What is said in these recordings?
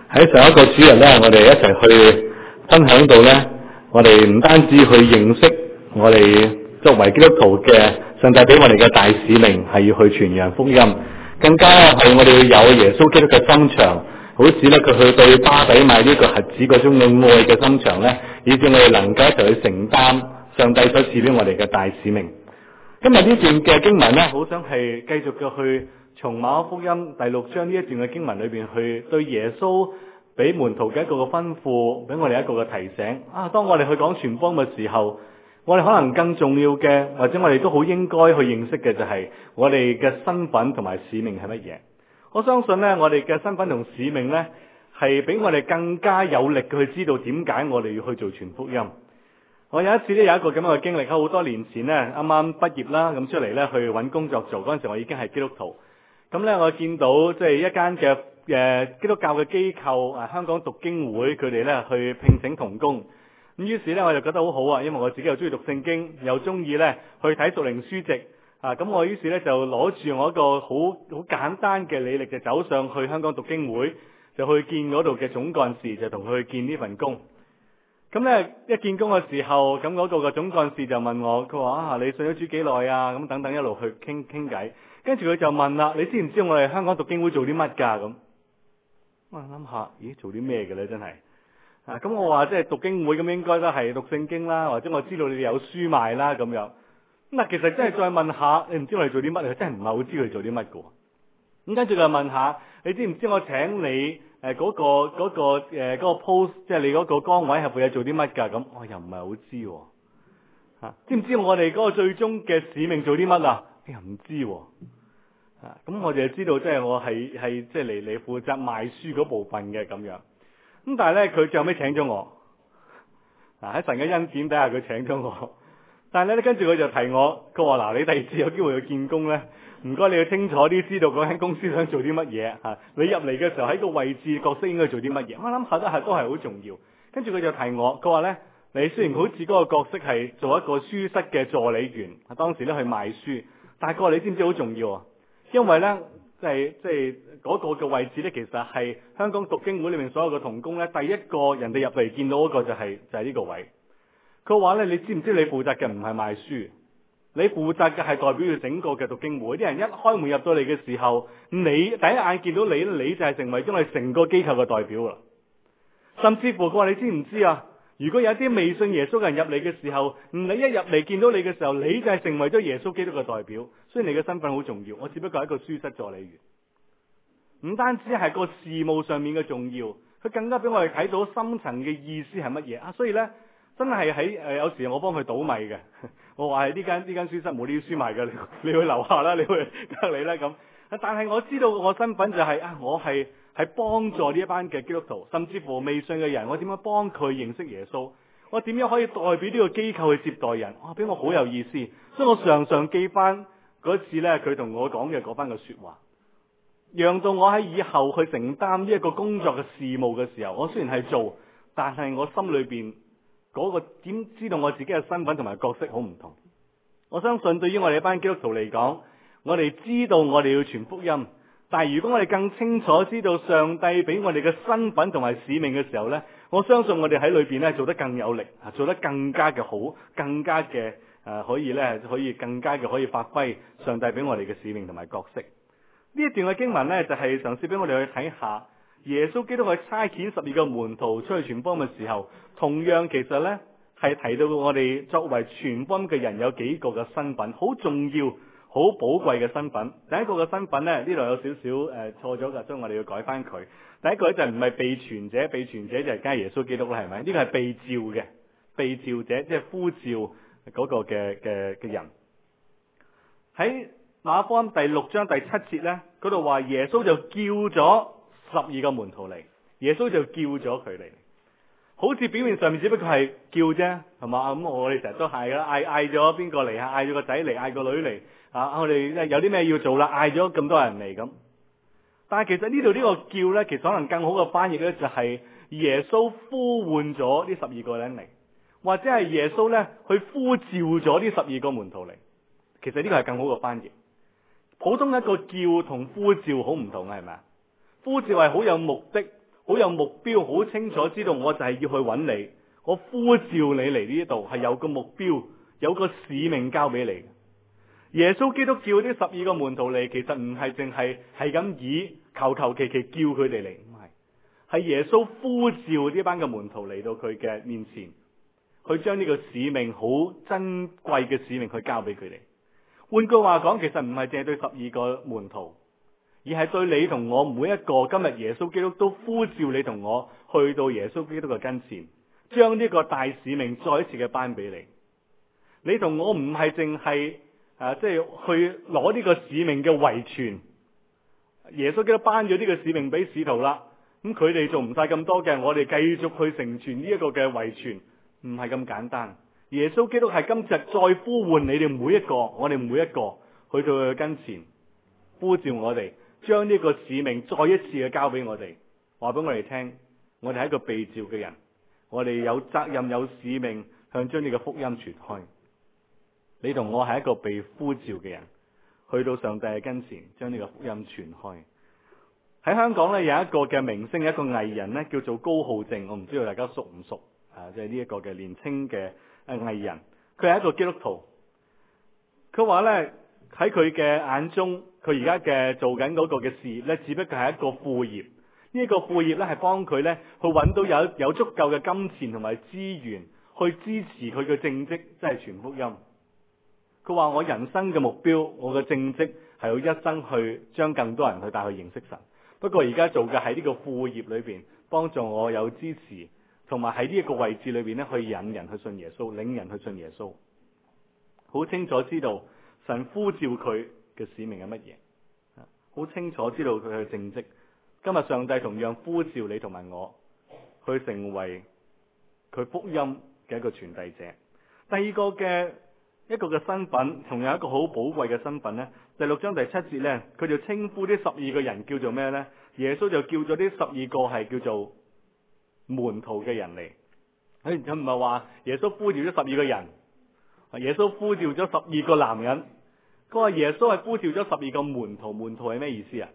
喺上一個主日咧，我哋一齊去分享到咧，我哋唔單止去認識我哋作為基督徒嘅上帝俾我哋嘅大使命，係要去傳揚福音，更加係我哋要有耶穌基督嘅心腸，好似咧佢去對巴底買呢個瞎子嗰種嘅愛嘅心腸咧，以致我哋能夠一齊去承擔上帝所賜俾我哋嘅大使命。今日呢段嘅經文咧，好想係繼續嘅去從馬可福音第6章呢一段嘅經文裏邊去對耶穌俾門徒嘅一個嘅吩咐，俾我哋一個嘅提醒。當我哋去講傳福音嘅時候，我哋可能更重要嘅，或者我哋都好應該去認識嘅就係我哋嘅身份同埋使命係乜嘢。我相信呢，我哋嘅身份同使命呢，係俾我哋更加有力嘅去知道點解我哋要去做傳福音。我有一次咧有一個咁樣嘅經歷，喺好多年前呢，啱啱畢業啦，咁出嚟呢去揾工作做，嗰陣時我已經係基督徒。咁呢，我見到即係一間嘅基督教嘅機構，香港讀經會，佢哋呢去聘請童工。咁於是呢，我就覺得好好啊，因為我自己又中意讀聖經，又中意呢去睇屬靈書籍。咁我於是呢，就攞住我一個好簡單嘅履歷，就走上去香港讀經會，就去見嗰度嘅總幹事，就同佢去見呢份工。咁咧一見工嘅時候，咁嗰個嘅總幹事就問我，佢話你信咗主幾耐啊？咁等等一路去傾偈，跟住佢就問啦，你知唔知我哋香港讀經會做啲乜㗎？咁我諗下，咦，做啲咩嘅咧？真係咁我話即係讀經會，咁應該都係讀聖經啦，或者我知道你哋有書賣啦咁樣。咁其實真係再問下，你唔知我哋做啲乜？佢真係唔係好知佢哋做啲乜㗎。咁跟住就問下，你知唔知我請你嗰個 post， 即係你嗰個崗位係會做啲乜㗎？咁我又唔係好知喎。知唔知我哋嗰個最終嘅使命做啲乜啊？又唔知喎。咁我就知道即係我係即係嚟負責賣書嗰部分嘅咁樣。咁但係咧，佢最後尾請咗我。喺神嘅恩典底下，佢請咗我。但係咧，跟住佢就提我，佢話你第二次有機會去見工咧，唔該你要清楚啲知道嗰間公司想做啲乜嘢嚇。你入嚟嘅時候喺個位置角色應該做啲乜嘢？我諗下都係好重要。跟住佢就提我，佢話咧，你雖然好似嗰個角色係做一個書室嘅助理員，當時咧去賣書，但係佢話你知唔知好重要啊？因為咧即係嗰個嘅位置咧，其實係香港讀經會裏面所有嘅同工咧，第一個人哋入嚟見到嗰個就係呢個位。佢話咧，你知唔知你負責嘅唔係賣書，你負責嘅係代表住整個嘅讀經會。啲人一開門入到嚟嘅時候，你第一眼見到你就係成為咗我哋成個機構嘅代表啦。甚至乎佢話你知唔知啊？如果有啲未信耶穌嘅人入嚟嘅時候，你一入嚟見到你嘅時候，你就係成為咗耶穌基督嘅代表。雖然你嘅身份好重要，我只不過係一個書室助理員。唔單止係個事務上面嘅重要，佢更加俾我哋睇到深層嘅意思係乜嘢啊！所以咧。真係喺有時我幫佢倒米嘅，我話係呢間書室冇呢啲書賣嘅，你去樓下啦，你去隔離啦咁。但係我知道我身份就係我係幫助呢一班嘅基督徒，甚至乎未信嘅人，我點樣幫佢認識耶穌？我點樣可以代表呢個機構去接待人？俾我好有意思，所以我常常記翻嗰次咧，佢同我講嘅嗰番嘅說話，讓到我喺以後去承擔呢一個工作嘅事務嘅時候，我雖然係做，但係我心裏邊。嗰個點知道我自己嘅身份同埋角色好唔同。我相信對於我哋一班基督徒嚟講，我哋知道我哋要傳福音，但係如果我哋更清楚知道上帝俾我哋嘅身份同埋使命嘅時候呢，我相信我哋喺裏邊呢做得更有力，做得更加嘅好，更加嘅可以更加嘅可以發揮上帝俾我哋嘅使命同埋角色。呢一段嘅經文呢，就係嘗試俾我哋去睇下。耶穌基督去差遣12個門徒出去傳福音嘅時候，同樣其實呢係提到我哋作為傳福音嘅人有幾個嘅身份，好重要、好寶貴嘅身份。第一個嘅身份呢，呢度有少少錯咗㗎，所以我哋要改翻佢。第一個咧就唔係被傳者，被傳者就係梗係耶穌基督啦，係咪？呢個係被召嘅，被召者即係呼召嗰個嘅人。喺馬可福音第6章第7節呢，嗰度話耶穌就叫咗12個門徒嚟，耶穌就叫咗佢嚟，好似表面上面只不過係叫啫，係嘛？咁我哋成日都係啦，嗌咗邊個嚟啊？嗌咗個仔嚟，嗌個女嚟啊！我哋有啲咩要做啦？嗌咗咁多人嚟咁。但係其實呢度呢個叫呢，其實可能更好嘅翻譯呢，就係耶穌呼喚咗呢12個人嚟，或者係耶穌呢去呼召咗呢12個門徒嚟。其實呢個係更好嘅翻譯。普通一個叫同呼召好唔同，係咪啊？呼召係好有目的、 好有目標，好清楚知道我就係要去揾你，我呼召你嚟呢度係有個目標，有個使命交俾你。耶穌基督叫啲12個門徒嚟，其實唔係淨係咁以求求其其叫佢哋嚟，唔係耶穌呼召呢班嘅門徒嚟到佢嘅面前，去將呢個使命好珍貴嘅使命去交俾佢哋。換句話講，其實唔係淨係對12個門徒，而係對你同我每一個。今日耶穌基督都呼召你同我去到耶穌基督嘅跟前，將呢個大使命再一次嘅頒俾你。你同我唔係淨係即係去攞呢個使命嘅遺傳。耶穌基督頒咗呢個使命俾使徒啦，咁佢哋做唔晒咁多嘅，我哋繼續去成全呢一個嘅遺傳，唔係咁簡單。耶穌基督係今日再呼喚你哋每一個，我哋每一個去到佢跟前，呼召我哋將呢個使命再一次嘅交俾我哋，話俾我哋聽，我哋係一個被召嘅人，我哋有責任有使命向將呢個福音傳開。你同我係一個被呼召嘅人，去到上帝嘅跟前，將呢個福音傳開。喺香港咧，有一個嘅明星，一個藝人咧，叫做高浩正，我唔知道大家熟唔熟即係呢一個嘅年青嘅藝人，佢係一個基督徒。佢話咧，喺佢嘅眼中，佢而家嘅做緊嗰個嘅事業咧，只不過係一個副業。呢一個副業咧，係幫佢咧去揾到有足夠嘅金錢同埋資源去支持佢嘅正職，即係傳福音。佢話我人生嘅目標，我嘅正職係要一生去將更多人去帶去認識神。不過而家做嘅喺呢個副業裏邊，幫助我有支持，同埋喺呢一個位置裏邊咧，去引人去信耶穌，領人去信耶穌。好清楚知道神呼召佢嘅使命係乜嘢，好清楚知道佢嘅正職。今日上帝同樣呼召你同埋我，去成為佢福音嘅一個傳遞者。第二個嘅一個嘅身份，同樣一個好寶貴嘅身份呢，第6章第7節呢，佢就稱呼呢12個人叫做咩呢？耶穌就叫咗呢12個係叫做門徒嘅人嚟。佢唔係話耶穌呼召咗12個人，耶穌呼召咗12個男人。佢話耶穌係呼召咗12個門徒。門徒係咩意思啊？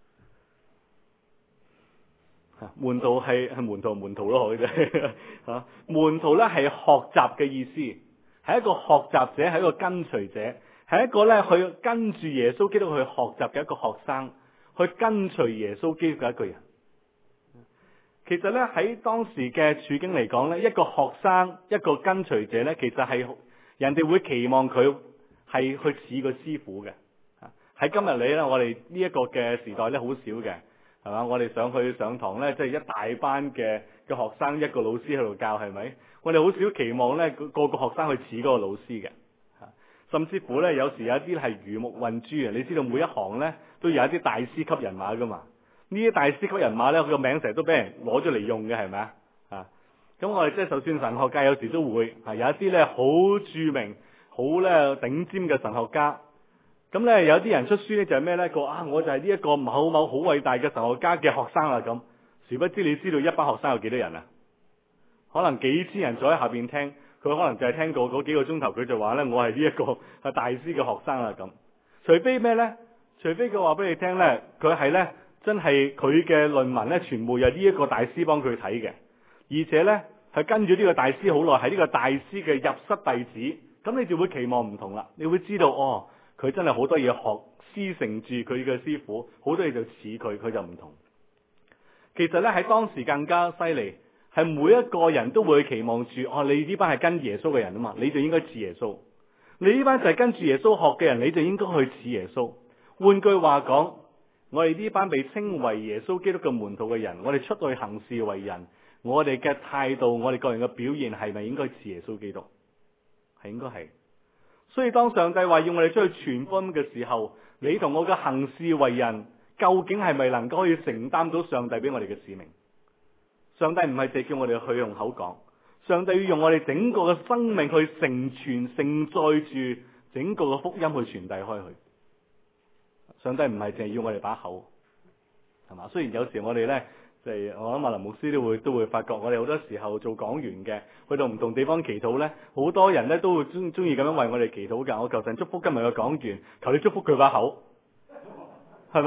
門徒係門徒咯，佢啫吓。門徒咧係學習嘅意思，係一個學習者，係一個跟隨者，係一個咧去跟住耶穌基督去學習嘅一個學生，去跟隨耶穌基督嘅一個人。其實咧喺當時嘅處境嚟講咧，一個學生，一個跟隨者咧，其實係人哋會期望佢係去似個師傅嘅。喺今日嚟咧，我哋呢一個嘅時代咧，好少嘅。係嘛？我哋上堂咧，即係一大班嘅學生，一個老師喺度教，係咪？我哋好少期望咧，個學生去似嗰個老師嘅。甚至乎咧，有時有一啲係魚目混珠啊！你知道每一行咧都有一啲大師級人馬噶嘛？呢啲大師級人馬咧，佢個名成日都俾人攞咗嚟用嘅，係咪啊？咁我哋即係就算神學界有時都會有一啲咧好著名、好咧頂尖嘅神學家。咁咧有啲人出書咧就係咩咧？我就係呢一個某某好偉大嘅神學家嘅學生啦咁。殊不知你知道一班學生有幾多人啊？可能幾千人坐喺下邊聽，佢可能就係聽過嗰幾個鐘頭，佢就話咧我係呢一個大師嘅學生啦咁。除非咩咧？除非佢話俾你聽咧，佢係咧真係佢嘅論文咧全部由呢一個大師幫佢睇嘅，而且咧係跟住呢個大師好耐，係呢個大師嘅入室弟子。咁你就會期望唔同啦，你會知道佢真係好多嘢學，師承住佢嘅師傅，好多嘢就似佢，佢就唔同。其實咧喺當時更加犀利，係每一個人都會期望住，你呢班係跟耶穌嘅人啊嘛，你就應該似耶穌。你呢班就係跟住耶穌學嘅人，你就應該去似耶穌。換句話講，我哋呢班被稱為耶穌基督嘅門徒嘅人，我哋出去行事為人，我哋嘅態度，我哋個人嘅表現係咪應該似耶穌基督？係應該係。所以當上帝話要我哋出去傳福音嘅時候，你同我嘅行事為人，究竟係咪能夠可以承擔到上帝俾我哋嘅使命？上帝唔係淨叫我哋去用口講，上帝要用我哋整個嘅生命去承傳、承載住整個嘅福音去傳遞開去。上帝唔係淨係要我哋把口，係嘛？雖然有時我哋咧，即係我諗林牧師都會發覺，我哋好多時候做講員嘅，去到唔同地方祈禱咧，好多人咧都會中意咁樣為我哋祈禱㗎。我求神祝福今日嘅講員，求你祝福佢把口，係嘛？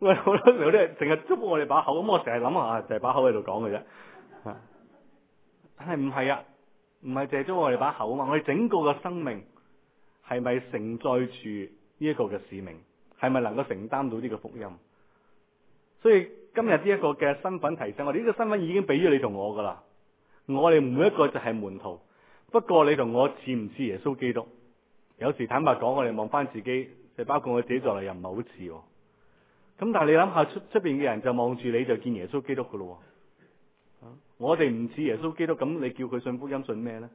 我好多時候咧，成日祝福我哋把口，咁我成日諗下，就係把口喺度講嘅啫。但係唔係啊，唔係淨係祝福我哋把口啊嘛，我哋整個嘅生命係咪承載住呢一個嘅使命？係咪能夠承擔到呢個福音？所以今日呢一個嘅身份提醒我哋，呢個身份已經俾咗你同我噶啦。我哋每一個就係門徒，不過你同我似唔似耶穌基督？有時坦白講，我哋望翻自己，就包括我自己在內，又唔係好似。咁但係你諗下出邊嘅人就望住你就見耶穌基督噶咯。我哋唔似耶穌基督，咁你叫佢信福音信咩呢？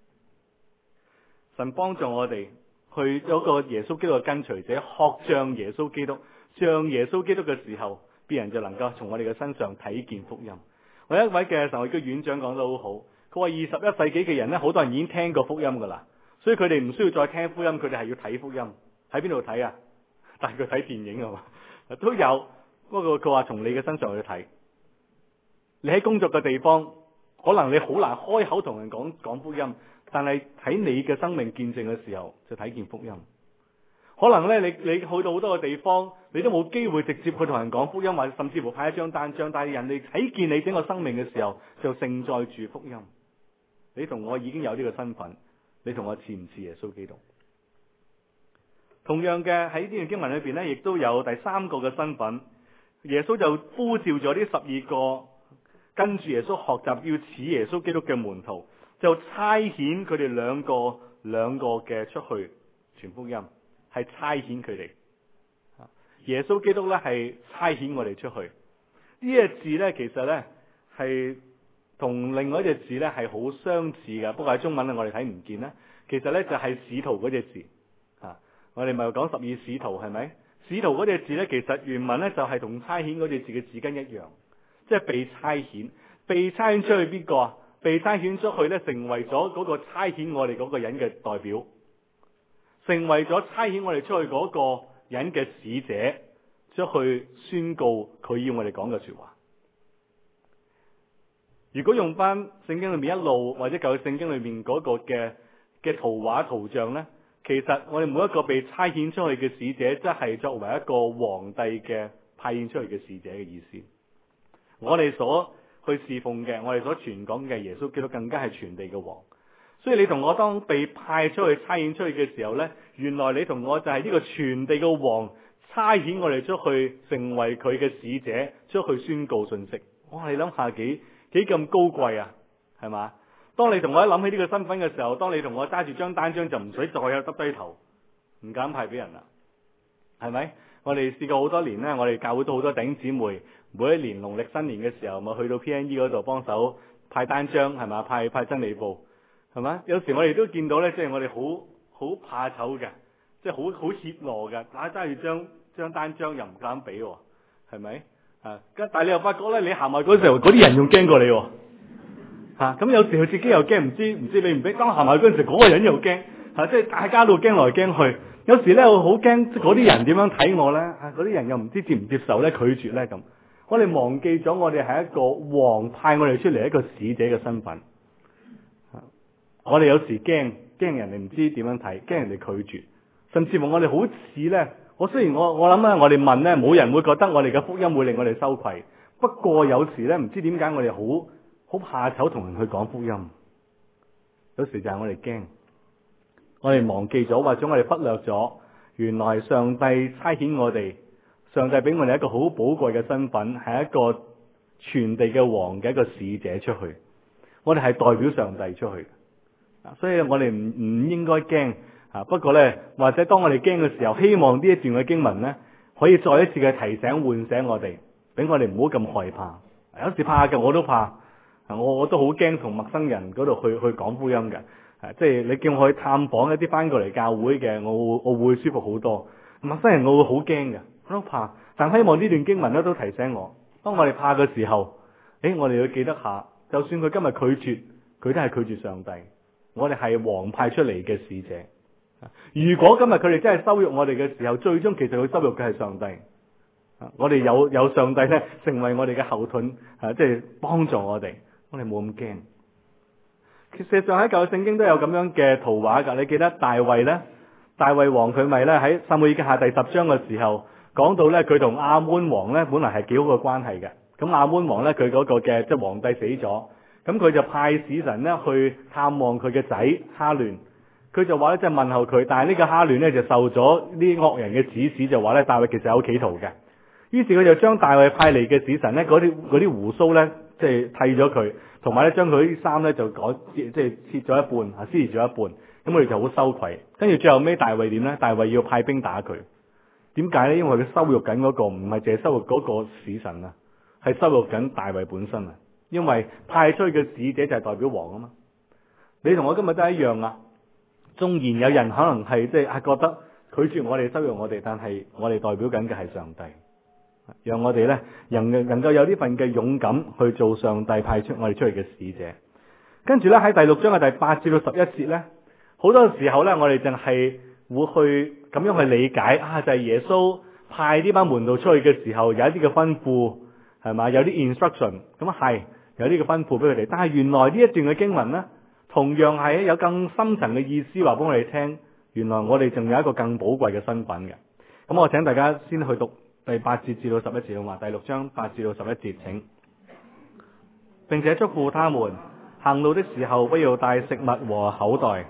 神幫助我哋去有一個耶穌基督嘅跟隨者，學像耶穌基督，像耶穌基督嘅時候，別人就能夠從我哋嘅身上睇見福音。我有一位嘅神學院院長講得好好，佢話21世紀嘅人呢，好多人已經聽過福音噶啦，所以佢哋唔需要再聽福音，佢哋係要睇福音。喺邊度睇啊？但係佢睇電影啊嘛，都有。不過佢話從你嘅身上去睇，你喺工作嘅地方，可能你好難開口同人講福音，但係喺你嘅生命見證嘅時候，就睇見福音。可能咧，你去到好多個地方，你都冇機會直接去同人講福音，或者甚至乎派一張單張，但係人哋睇見你整個生命嘅時候，就承載住福音。你同我已經有呢個身份，你同我似唔似耶穌基督？同樣嘅喺呢段經文裏邊咧，亦都有第三個嘅身份。耶穌就呼召咗呢12個跟住耶穌學習要似耶穌基督嘅門徒，就差遣佢哋兩個嘅出去傳福音。係差遣佢哋，耶穌基督咧係差遣我哋出去。呢個字咧其實咧係同另外一隻字咧係好相似嘅，不過喺中文咧我哋睇唔見啦。其實咧就係使徒嗰隻字，我哋咪講12使徒係咪？使徒嗰隻字咧其實原文咧就係同差遣嗰隻字嘅字根一樣，即係被差遣。被差遣出去邊個啊？被差遣出去咧成為咗嗰個差遣我哋嗰個人嘅代表。成為咗差遣我哋出去嗰個人嘅使者，出去宣告佢要我哋講嘅說話。如果用翻聖經裏面一路或者舊聖經裏面嗰個嘅圖畫圖像呢，其實我哋每一個被差遣出去嘅使者，即係作為一個皇帝嘅派遣出去嘅使者嘅意思。我哋所去侍奉嘅，我哋所傳講嘅耶穌基督更加係全地嘅王。所以你同我當被派出去差遣出去嘅時候呢，原來你同我就係呢個全地嘅王，差遣我哋出去成為佢嘅使者，出去宣告信息。哇！你諗下幾咁高貴啊，係嘛？當你同我一諗起呢個身份嘅時候，當你同我揸住張單張就唔使再有耷低頭，唔敢派俾人啦，係咪？我哋試過好多年呢，我哋教會都好多弟兄姊妹，每一年農曆新年嘅時候咪去到 PNE 嗰度幫手派單張，係嘛？派真理報。係嘛？有時我哋都見到咧，即係我哋好怕醜嘅，即係好怯懦嘅，揸住張單張又唔敢俾，係咪？但係你又發覺咧，你行埋嗰時候，嗰啲人仲驚過你，咁有時佢自己又驚，唔知你唔俾，當行埋嗰陣時，嗰個人又驚，即係大家都驚來驚去。有時咧，我好驚嗰啲人點樣睇我咧，嗰啲人又唔知接唔接受咧，拒絕咧咁。我哋忘記咗，我哋係一個王派我哋出嚟一個使者嘅身份。我哋有時驚人哋唔知點樣睇，驚人哋拒絕，甚至乎我哋好似咧，雖然我諗咧，我哋問咧，冇人會覺得我哋嘅福音會令我哋羞愧。不過有時咧，唔知點解我哋好怕醜同人去講福音。有時就係我哋驚，我哋忘記咗，或者我哋忽略咗，原來上帝差遣我哋，上帝俾我哋一個好寶貴嘅身份，係一個全地嘅王嘅一個使者出去。我哋係代表上帝出去。所以我哋唔應該驚，不過呢，或者當我哋驚嘅時候，希望呢一段嘅經文呢，可以再一次嘅提醒喚醒我哋，俾我哋唔好咁害怕。有時怕嘅我都怕，我都好驚同陌生人嗰度去講福音嘅，即係你叫我去探訪一啲翻過嚟教會嘅，我會舒服好多。陌生人我會好驚嘅，我都怕。但希望呢段經文咧都提醒我，當我哋怕嘅時候，我哋要記得下，就算佢今日拒絕，佢都係拒絕上帝。我哋係王派出嚟嘅使者。如果今日佢哋真係羞辱我哋嘅時候，最終其實佢羞辱嘅係上帝。我哋有上帝咧，成為我哋嘅後盾，即係幫助我哋。我哋冇咁驚。其實上喺舊聖經都有咁樣嘅圖畫噶。你記得大衛咧？大衛王佢咪咧喺撒母耳記下第10章嘅時候， 講到咧佢同亞捫王咧本來係幾好嘅關係嘅。咁亞捫王咧佢嗰個嘅即係皇帝死咗，咁佢就派使臣咧去探望佢嘅仔哈亂。佢就話咧即係問候佢，但係呢個哈亂咧就受咗啲惡人嘅指使，就話咧大衛其實有企圖嘅。於是佢就將大衛派嚟嘅使臣咧嗰啲鬍鬚咧即係剃咗佢，同埋咧將佢啲衫咧就即係切咗一半，撕咗一半。咁佢哋就好羞愧。跟住最後尾大衛點咧？大衛要派兵打佢。點解咧？因為佢羞辱緊嗰個唔係淨係羞辱嗰個使臣啊，係羞辱緊大衛本身啊。因為派出去嘅使者就係代表王啊嘛。你同我今日都係一樣啊。縱然有人可能係即係覺得拒絕我哋、羞辱我哋，但係我哋代表緊嘅係上帝。讓我哋咧能夠有呢份嘅勇敢去做上帝派出我哋出嚟嘅使者。跟住咧喺第6章嘅第8至到11節咧，好多時候咧我哋淨係會去咁樣去理解就係耶穌派呢班門徒出去嘅時候有一啲嘅吩咐，係嘛，有啲 instruction， 咁係有啲嘅吩咐俾佢哋。但係原來呢一段嘅經文咧，同樣係有更深層嘅意思話俾我哋聽。原來我哋仲有一個更寶貴嘅身份嘅。咁我請大家先去讀第8節至到11節好嘛？第6章8至到11節，請。並且囑咐他們，行路的時候不要帶食物和口袋。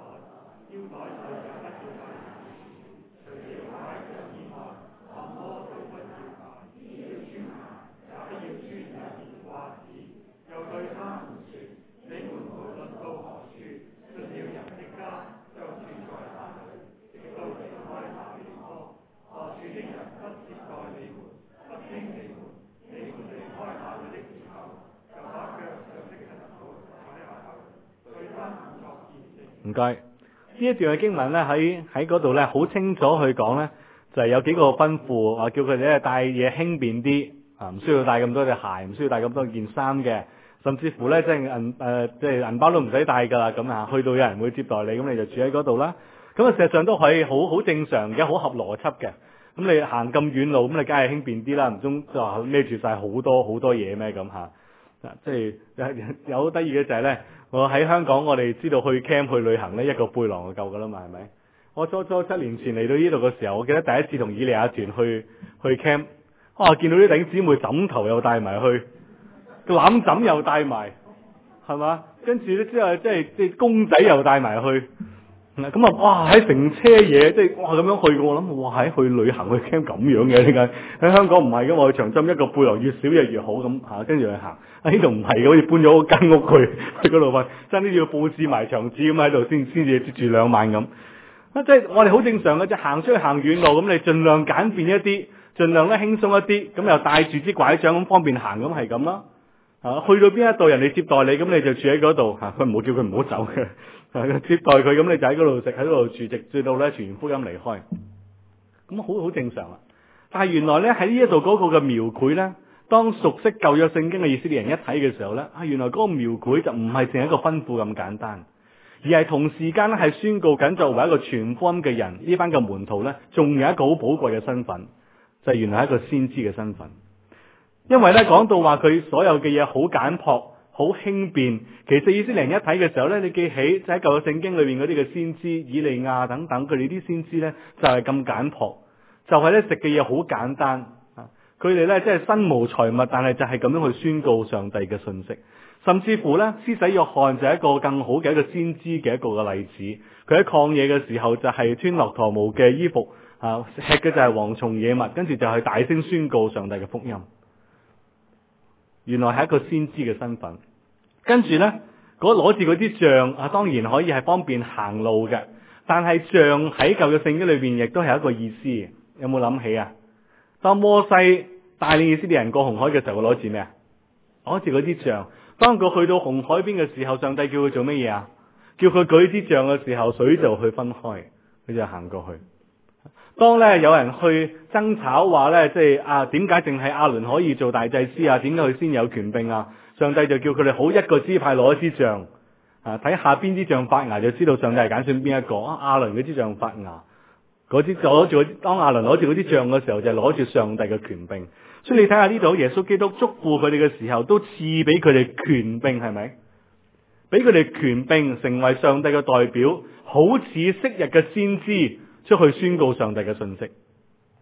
唔該，呢一段嘅經文咧喺嗰度咧好清楚去講咧，就係有幾個吩咐，叫佢哋咧帶嘢輕便啲，唔需要帶咁多隻鞋，唔需要帶咁多件衫嘅，甚至乎咧即係銀包都唔使帶噶啦，咁去到有人會接待你，咁你就住喺嗰度啦。咁事實上都係好正常嘅，好合邏輯嘅。咁你行咁遠路，咁你梗係輕便啲啦，唔通就話孭住晒好多嘢咩咁嚇？即係有好得意嘅就係咧。我喺香港，我哋知道去 camp 去旅行咧，一個背囊就夠噶啦嘛，係咪？我初7年前嚟到呢度嘅時候，我記得第一次同以利亞團去 camp，見到啲弟兄姊妹枕頭又帶埋去，攬枕又帶埋，係嘛？跟住咧之後即係公仔又帶埋去，咁喺成車嘢，即係咁樣去，我諗喺去旅行去 camp 咁樣嘅，點解喺香港唔係嘅？我去長針一個背囊越少嘢越好咁跟住去行。呢度唔係嘅，好似搬咗間屋去嗰度瞓，真係要佈置埋牆紙咁喺度先至住2晚咁。即係我哋好正常嘅啫，行出去行遠路咁，你盡量簡便一啲，盡量咧輕鬆一啲，咁又帶住支拐杖咁方便行咁係咁啦。去到邊一度人哋接待你，咁你就住喺嗰度佢唔好叫佢唔好走嘅，接待佢咁你就喺嗰度食，喺嗰度住，直至到咧傳完福音離開。咁好正常啦。但係原來咧喺呢一度嗰個嘅描繪咧。當熟悉舊約聖經嘅以色列人一睇嘅時候咧，原來嗰個描繪就唔係淨係一個吩咐咁簡單，而係同時間咧係宣告緊作為一個傳福音嘅人，呢班嘅門徒咧，仲有一個好寶貴嘅身份，就係原來係一個先知嘅身份。因為咧講到話佢所有嘅嘢好簡樸、好輕便，其實以色列人一睇嘅時候咧，你記起就喺舊約聖經裏邊嗰啲嘅先知以利亞等等，佢哋啲先知咧就係咁簡樸，就係咧食嘅嘢好簡單。佢哋咧即係身無財物，但係就係咁樣去宣告上帝嘅信息。甚至乎咧，施洗約翰就係一個更好嘅一個先知嘅一個嘅例子。佢喺曠野嘅時候就係穿駱駝毛嘅衣服，吃嘅就係蝗蟲野物，跟住就係大聲宣告上帝嘅福音。原來係一個先知嘅身份。跟住咧，攞住嗰啲杖當然可以係方便行路嘅，但係杖喺舊嘅聖經裏邊亦都係一個意思。有冇諗起啊？當摩西帶領以色列人過紅海嘅時候，佢攞住咩啊？攞住嗰啲杖。當佢去到紅海邊嘅時候，上帝叫佢做乜嘢啊？叫佢舉啲杖嘅時候，水就去分開，佢就行過去。當咧有人去爭吵話咧，即係點解淨係亞倫可以做大祭司啊？點解佢先有權柄啊？上帝就叫佢哋好一個支派攞一支杖，睇下邊支杖發芽，就知道上帝係揀選邊一個。亞倫嗰支杖發芽。嗰啲攞住當亞倫攞住嗰啲杖嘅時候，就係攞住上帝嘅權柄。所以你睇下呢度，耶穌基督囑咐佢哋嘅時候，都賜俾佢哋權柄，係咪？俾佢哋權柄，成為上帝嘅代表，好似昔日嘅先知出去宣告上帝嘅信息。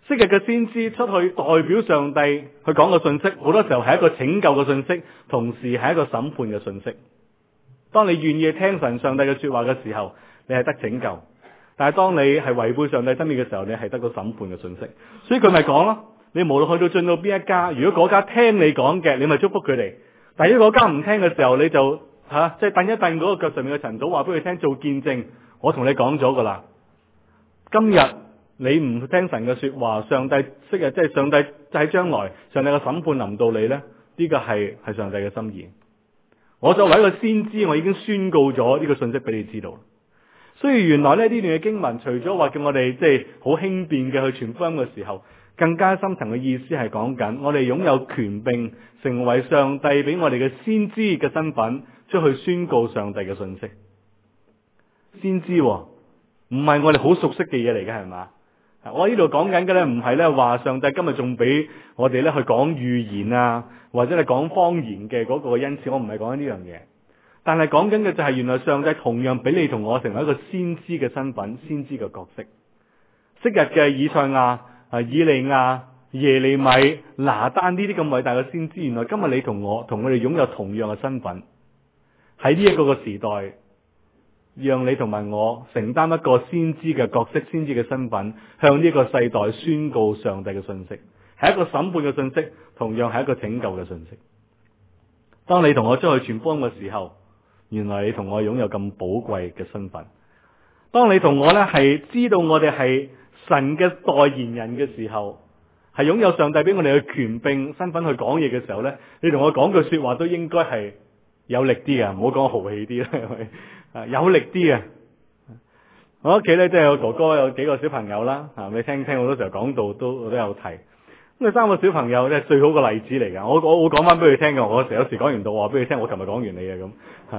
昔日嘅先知出去代表上帝去講個信息，好多時候係一個拯救嘅信息，同時係一個審判嘅信息。當你願意聽神上帝嘅說話嘅時候，你係得拯救；但係當你係違背上帝真理嘅時候，你係得個審判嘅信息。所以佢咪講咯，你無論去到進到邊一家，如果嗰家聽你講嘅，你咪祝福佢哋；但係如果嗰家唔聽嘅時候，你就即係蹬一蹬嗰個腳上面嘅塵土，話俾佢聽做見證。我同你講咗噶啦，今日你唔聽神嘅說話，上帝昔日即係上帝喺將來，上帝嘅審判臨到你呢，呢個係上帝嘅心意。我作為一個先知，我已經宣告咗呢個信息俾你知道。所以原來呢段嘅經文，除咗話叫我哋即係好輕便嘅去傳福音嘅時候，更加深層嘅意思係講緊我哋擁有權柄，成為上帝俾我哋嘅先知嘅身份，出去宣告上帝嘅信息。先知唔係我哋好熟悉嘅嘢嚟嘅，係嘛？我呢度講緊嘅咧，唔係咧話上帝今日仲俾我哋咧去講預言啊，或者係講方言嘅嗰個恩賜，我唔係講緊呢樣嘢。但係講緊嘅就係原來上帝同樣俾你同我成為一個先知嘅身份，先知嘅角色。昔日嘅以賽亞、以利亞、耶利米、拿單呢啲咁偉大嘅先知，原來今日你同我哋擁有同樣嘅身份，喺呢一個嘅時代，讓你同埋我承擔一個先知嘅角色，先知嘅身份，向呢個世代宣告上帝嘅信息，係一個審判嘅信息，同樣係一個拯救嘅信息。當你同我出去傳福音嘅時候，原來你同我擁有咁寶貴嘅身份。當你同我呢係知道我哋係神嘅代言人嘅時候，係擁有上帝俾我哋嘅權柄身份去講嘢嘅時候呢，你同我講句說話都應該係有力啲嘅，唔好講豪氣啲啦，係咪？有力啲嘅。我屋企呢，即係我哥哥有幾個小朋友啦，你聽好多時候講道都有提。咁啊，三個小朋友咧，最好個例子嚟㗎。我會講翻俾佢聽嘅。我有時講完道話俾佢聽，我琴日講完你嘅咁。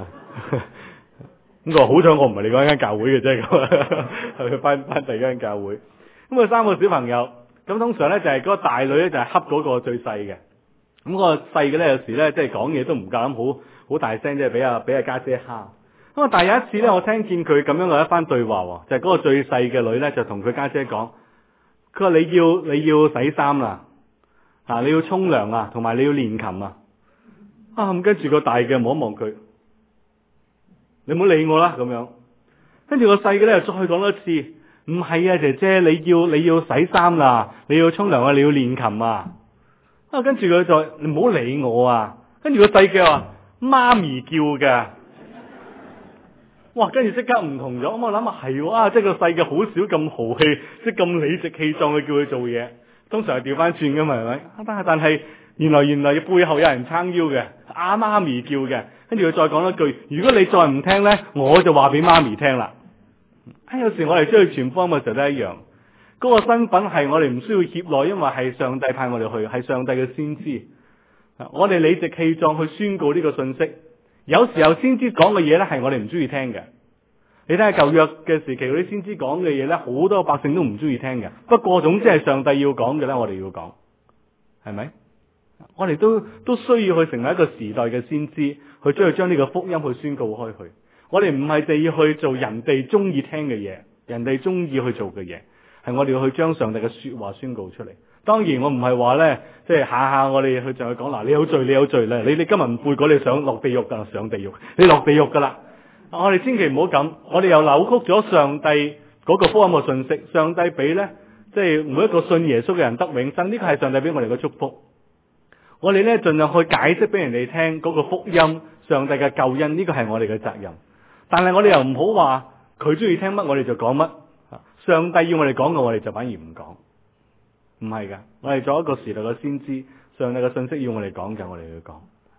咁佢話好彩我唔係你嗰間教會嘅啫，咁去翻第二間教會。咁啊，三個小朋友咁通常咧就係嗰個大女咧就係恰嗰個最細嘅。咁個細嘅咧有時咧即係講嘢都唔夠膽好大聲，即係俾阿家姐蝦。咁啊，但係有一次咧，我聽見佢咁樣嘅一番對話喎，就係嗰個最細嘅女咧就同佢家姐講，佢話你要洗衫啦。你要沖涼啊，同埋你要練琴啊。咁跟住個大嘅望一望佢，你唔好理我啦咁樣。跟住個細嘅咧又再講多次，唔係啊，姐姐，你要洗衫啦，你要沖涼啊，你要練琴啊。跟住佢再你唔好理我啊。跟住個細嘅話媽咪叫㗎。哇！跟住即刻唔同咗。咁我諗係即係個細嘅好少咁豪氣，即係咁理直氣壯去叫佢做嘢。通常係調翻轉噶嘛，係咪？但係原來背後有人撐腰嘅，媽咪叫嘅。跟住佢再講一句：如果你再唔聽呢，我就話俾媽咪聽啦。有時我哋出去傳福音嘅時候都一樣，嗰個身份係我哋唔需要協助，因為係上帝派我哋去，係上帝嘅先知。我哋理直氣壯去宣告呢個信息。有時候先知講嘅嘢呢，係我哋唔中意聽嘅。你睇下舊約嘅時期嗰啲先知講嘅嘢呢，好多百姓都唔中意聽嘅。不過總之係上帝要講嘅呢，我哋要講，係咪？我哋都需要去成為一個時代嘅先知，去將呢個福音去宣告開去。我哋唔係就要去做人哋中意聽嘅嘢，人哋中意去做嘅嘢，係我哋要去將上帝嘅說話宣告出嚟。當然我唔係話呢，即係下下我哋去就去講嗱，你有罪咧，你今日唔悔過，你想落地獄噶，上地獄，你落地獄噶啦。我哋千祈唔好咁，我哋又扭曲咗上帝嗰個福音嘅信息。上帝俾呢，即係每一個信耶穌嘅人得永生，呢個係上帝俾我哋嘅祝福。我哋呢盡量去解釋俾人哋聽嗰個福音，上帝嘅救恩，呢個係我哋嘅責任。但係我哋又唔好話佢中意聽乜我哋就講乜，上帝要我哋講嘅我哋就反而唔講，唔係噶。我哋做一個時代嘅先知，上帝嘅信息要我哋講嘅我哋要講。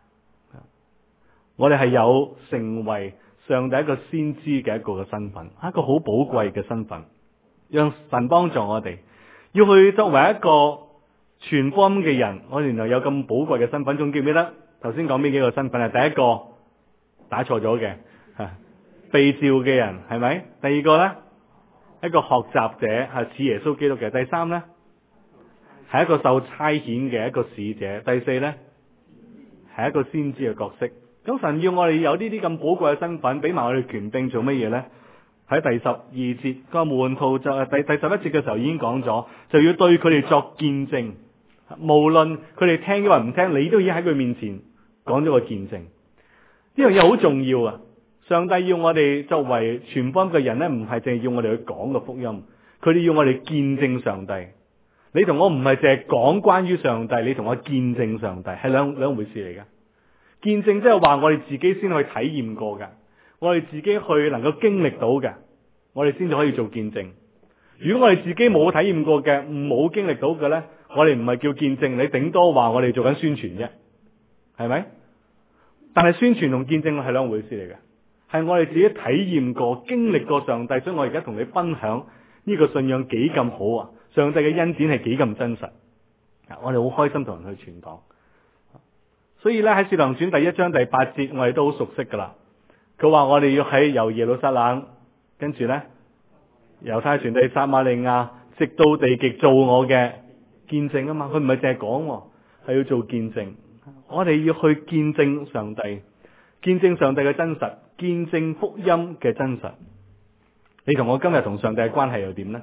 我哋係有成為上帝一個先知嘅一個嘅身份，一個好寶貴嘅身份，讓神幫助我哋要去作為一個傳福音嘅人。我哋原來有咁寶貴嘅身份，仲記唔記得頭先講邊幾個身份啊？第一個打錯咗嘅，被召嘅人係咪？第二個呢，一個學習者，係似耶穌基督嘅。第三呢，係一個受差遣嘅一個使者。第四呢，係一個先知嘅角色。咁神要我哋有呢啲咁寶貴嘅身份，俾埋我哋權柄做乜嘢呢？ 喺第12節，個門徒就第11節嘅時候已經講咗，就要對佢哋作見證，無論佢哋聽抑或唔聽，你都已經喺佢面前講咗個見證。呢樣嘢好重要啊！上帝要我哋作為傳福音嘅人呢，唔係淨係要我哋去講個福音，佢哋要我哋見證上帝。你同我唔係淨係講關於上帝，你同我見證上帝係兩回事嚟㗎。見證即係話我哋自己先去體驗過㗎，我哋自己去能夠經歷到嘅，我哋先至可以做見證。如果我哋自己冇體驗過嘅，冇經歷到嘅呢，我哋唔係叫見證，你頂多話我哋做緊宣傳啫，係咪？但係宣傳同見證係兩回事嚟嘅，係我哋自己體驗過、經歷過上帝，所以我而家同你分享呢個信仰幾咁好啊！上帝嘅恩典係幾咁真實，我哋好開心同人去傳講。所以咧喺《使徒行傳》第1章第8節，我哋都好熟悉噶啦。佢話我哋要由耶路撒冷，跟住咧猶太傳到撒瑪利亞，直到地極做我嘅見證啊嘛。佢唔係淨係講，係要做見證。我哋要去見證上帝，見證上帝嘅真實，見證福音嘅真實。你同我今日同上帝嘅關係又點呢？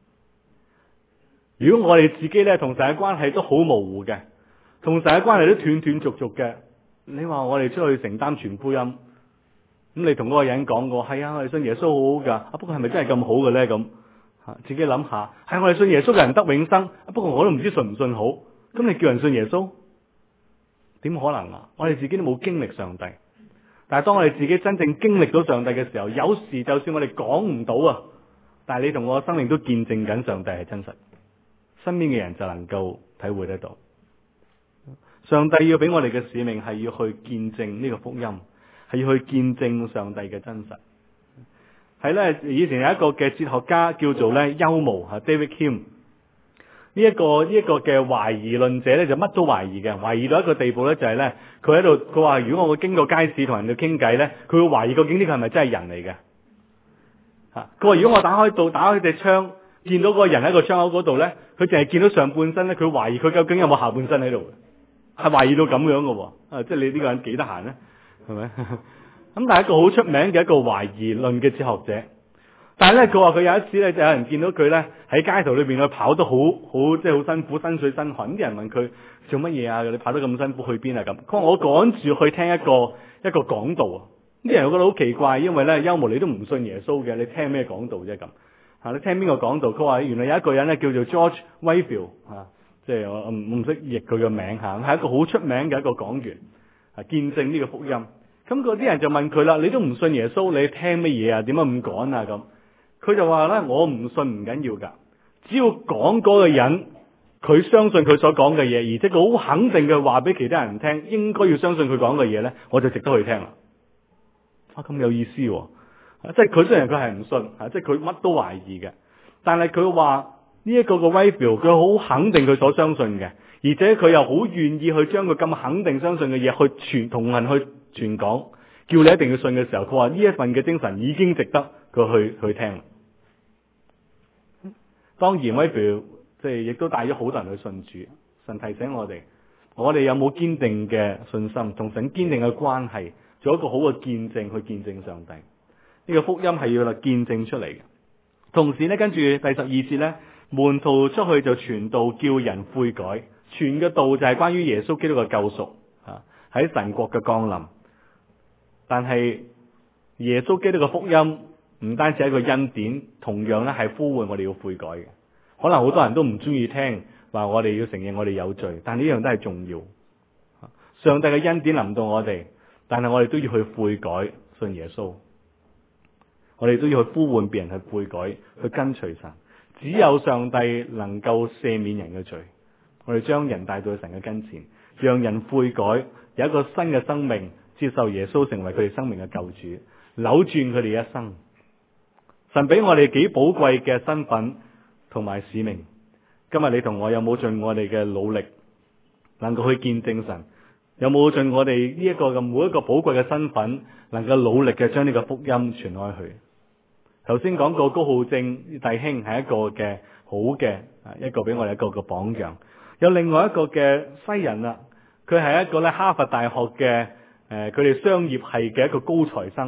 如果我哋自己咧同神嘅關係都好模糊嘅，同神嘅關係都斷斷續續嘅，你話我哋出去承擔傳福音，咁你同嗰個人講過，係啊，我哋信耶穌好好噶，不過係咪真係咁好嘅咧？咁自己諗下，係我哋信耶穌嘅人得永生，不過我都唔知信唔信好，咁你叫人信耶穌，點可能啊？我哋自己都冇經歷上帝，但係當我哋自己真正經歷到上帝嘅時候，有時就算我哋講唔到啊，但係你同我嘅生命都見證緊上帝係真實。身邊嘅人就能夠體會得到，上帝要俾我哋嘅使命係要去見證呢個福音，係要去見證上帝嘅真實。係咧，以前有一個嘅哲學家叫做咧休謨David Hume，呢一個嘅懷疑論者咧就乜都懷疑嘅，懷疑到一個地步咧就係咧佢話如果我會經過街市同人哋傾偈咧，佢會懷疑究竟呢個係咪真係人嚟嘅？佢話如果我打開隻窗，見到嗰個人喺個窗口嗰度咧，佢淨係見到上半身咧，佢懷疑佢究竟有冇下半身喺度，係懷疑到咁樣嘅。即係你呢個人幾得閒咧，係咪？咁但係一個好出名嘅一個懷疑論嘅哲學者，但係咧佢話佢有一次咧就有人見到佢咧喺街頭裏邊佢跑得好即係好辛苦，身水身汗。啲人問佢做乜嘢啊？你跑得咁辛苦去邊啊？咁佢話我趕住去聽一個講道啊！啲人會覺得好奇怪，因為咧休謨你都唔信耶穌嘅，你聽咩講道啫咁？你聽邊個講道？佢話原來有一個人咧叫做 George Whitefield 即係我唔識譯佢嘅名係一個好出名嘅一個講員，見證呢個福音。咁嗰啲人就問佢啦：你都唔信耶穌，你聽乜嘢啊？點解咁趕啊？咁佢就話咧：我唔信唔緊要噶，只要講嗰個人佢相信佢所講嘅嘢，而且佢好肯定嘅話俾其他人聽，應該要相信佢講嘅嘢咧，我就值得去聽啦。咁有意思喎！即係佢雖然佢係唔信，即係佢乜都懷疑嘅，但係佢話呢一個嘅 Whitefield，佢好肯定佢所相信嘅，而且佢又好願意去將佢咁肯定相信嘅嘢去同人去傳講，叫你一定要信嘅時候，佢話呢一份嘅精神已經值得佢去聽。當然 Whitefield 即係亦都帶咗好多人去信主。神提醒我哋有冇堅定嘅信心，同神堅定嘅關係，做一個好嘅見證去見證上帝。呢個福音係要嚟見證出嚟嘅。同時呢，跟住第12節呢，門徒出去就傳道，叫人悔改。傳嘅道就係關於耶穌基督嘅救贖，喺神國嘅降臨。但係耶穌基督嘅福音唔單止係一個恩典，同樣咧係呼喚我哋要悔改嘅。可能好多人都唔中意聽話，我哋要承認我哋有罪，但呢樣都係重要。上帝嘅恩典臨到我哋，但係我哋都要去悔改，信耶穌。我哋都要去呼喚別人去悔改，去跟隨神。只有上帝能夠赦免人嘅罪。我哋將人帶到神嘅跟前，讓人悔改，有一個新嘅生命，接受耶穌成為佢哋生命嘅救主，扭轉佢哋一生。神俾我哋幾寶貴嘅身份同埋使命。今日你同我有冇盡我哋嘅努力，能夠去見證神？有冇盡我哋呢一個嘅每一個寶貴嘅身份，能夠努力嘅將呢個福音傳開去？頭先講過高浩正弟兄係一個嘅好嘅一個俾我哋一個嘅榜樣。有另外一個嘅西人啦，佢係一個咧哈佛大學嘅佢哋商業系嘅一個高材生，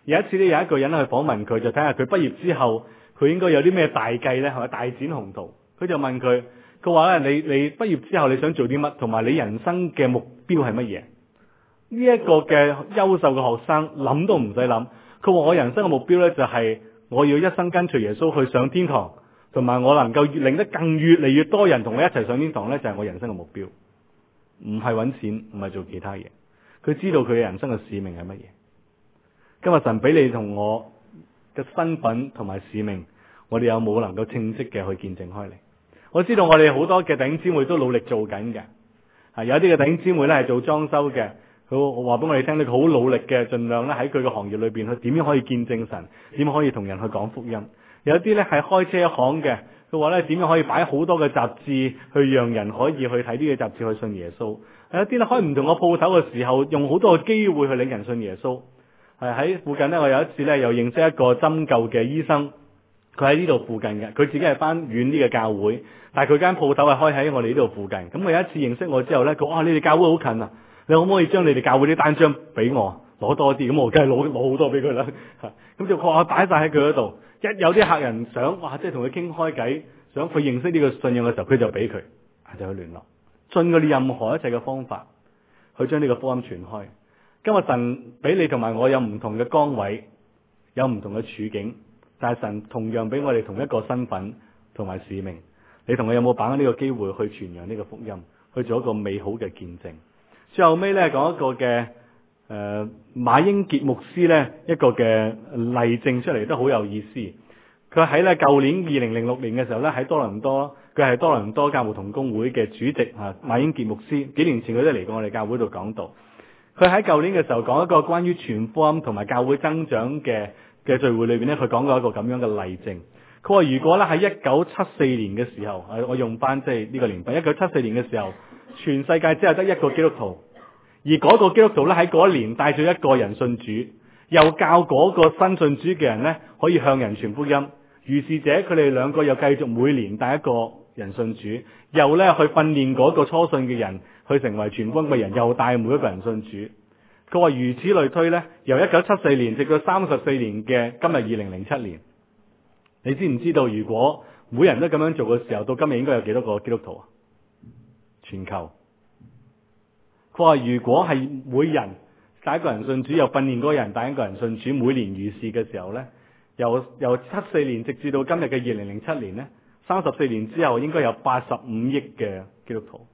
有一次咧，有一個人去訪問佢，就睇下佢畢業之後佢應該有啲咩大計咧，係咪大展宏圖？佢就問佢，佢話咧，你畢業之後你想做啲乜？同埋你人生嘅目標係乜嘢？呢一個嘅優秀嘅學生諗都唔使諗，佢話我人生嘅目標咧就係我要一生跟隨耶穌去上天堂，同埋我能夠令得更越嚟越多人同我一齊上天堂咧，就係我人生嘅目標。唔係揾錢，唔係做其他嘢。佢知道佢嘅人生嘅使命係乜嘢。今日神俾你同我嘅身份同埋使命，我哋有冇能夠稱職嘅去見證開嚟？我知道我哋好多嘅弟兄姊妹都努力做緊嘅，有啲嘅弟兄姊妹咧係做裝修嘅，佢話俾我哋聽，佢好努力嘅，盡量咧喺佢嘅行業裏邊去點樣可以見證神，點樣可以同人去講福音。有啲咧係開車行嘅，佢話咧點樣可以擺好多嘅雜誌去讓人可以去睇呢個雜誌去信耶穌。有啲咧開唔同嘅鋪頭嘅時候，用好多嘅機會去領人信耶穌。喺附近咧，我有一次咧又認識一個針灸嘅醫生，佢喺呢度附近嘅，佢自己係翻遠啲嘅教會，但係佢間鋪頭係開喺我哋呢度附近。咁我有一次認識我之後咧，佢話：哇，你哋教會好近啊！你可唔可以將你哋教會啲單張俾我攞多啲？咁我梗係攞好多俾佢啦。咁就話擺晒喺佢嗰度。一有啲客人想，哇，即係同佢傾開偈，想佢認識呢個信仰嘅時候，佢就俾佢，就去聯絡，盡佢哋任何一切嘅方法去將呢個福音傳開。今日神俾你同埋我有唔同嘅崗位，有唔同嘅處境，但係神同樣俾我哋同一個身份同埋使命。你同我有冇把握呢個機會去傳揚呢個福音，去做一個美好嘅見證？最後尾咧講一個嘅馬英傑牧師咧一個嘅例證出嚟都好有意思。佢喺咧舊年2006年嘅時候咧喺多倫多，佢係多倫多教牧同工會嘅主席馬英傑牧師。幾年前佢都嚟過我哋教會度講道。佢喺舊年嘅時候講一個關於傳福音同埋教會增長嘅聚會裏邊咧，佢講過一個咁樣嘅例證。佢話如果咧喺1974年嘅時候，我用翻即係呢個年份，1974年嘅時候，全世界只係得一個基督徒，而嗰個基督徒咧喺嗰一年帶咗一個人信主，又教嗰個新信主嘅人咧可以向人傳福音。如是者佢哋兩個又繼續每年帶一個人信主，又咧去訓練嗰個初信嘅人去成為傳福音嘅人，又帶每一個人信主。佢話如此類推咧，由1974年直到34年嘅今日2007年，你知唔知道如果每人都咁樣做嘅時候，到今日應該有幾多個基督徒啊？全球。佢話如果係每人帶一個人信主，又訓練嗰個人帶一個人信主，每年如是嘅時候咧，由74年直至到今日嘅2007年咧，34年之後應該有85億嘅基督徒。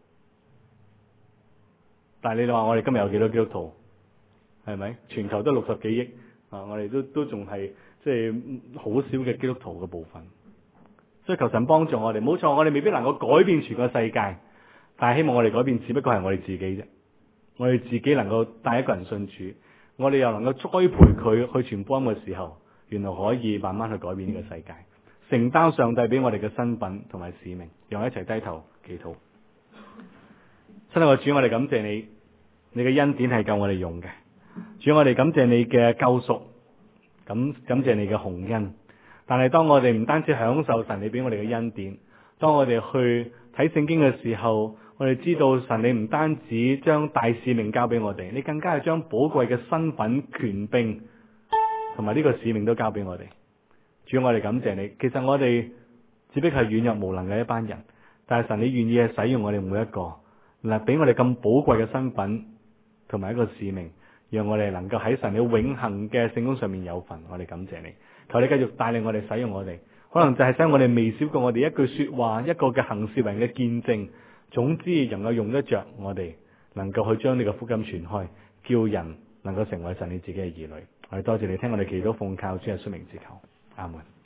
但係你話我哋今日有幾多基督徒？係咪？全球都60幾億啊！我哋都仲係即係好少嘅基督徒嘅部分。所以求神幫助我哋。冇錯，我哋未必能夠改變全個世界，但係希望我哋改變，只不過係我哋自己啫。我哋自己能夠帶一個人信主，我哋又能夠栽培佢去傳福音嘅時候，原來可以慢慢去改變呢個世界，承擔上帝俾我哋嘅身份同埋使命。讓我一齊低頭祈禱。親愛嘅主，我哋感謝你，你嘅恩典係夠我哋用嘅。主，我哋感謝你嘅救贖，感謝你嘅洪恩。但係當我哋唔單止享受神你俾我哋嘅恩典，當我哋去睇聖經嘅時候，我哋知道神你唔單止將大使命交俾我哋，你更加係將寶貴嘅身份、權柄同埋呢個使命都交俾我哋。主，我哋感謝你。其實我哋只不過係軟弱無能嘅一班人，但係神你願意係使用我哋每一個，嗱，俾我哋咁寶貴嘅身份同埋一個使命，讓我哋能夠喺神你永恆嘅聖工上面有份。我哋感謝你，求你繼續帶領我哋，使用我哋，可能就係使我哋微小過我哋一句說話，一個嘅行事為人嘅見證，總之能夠用得着我哋，能夠去將呢個福音傳開，叫人能夠成為神你自己嘅兒女。我哋多謝你聽我哋祈禱奉靠主耶穌名字求，阿門。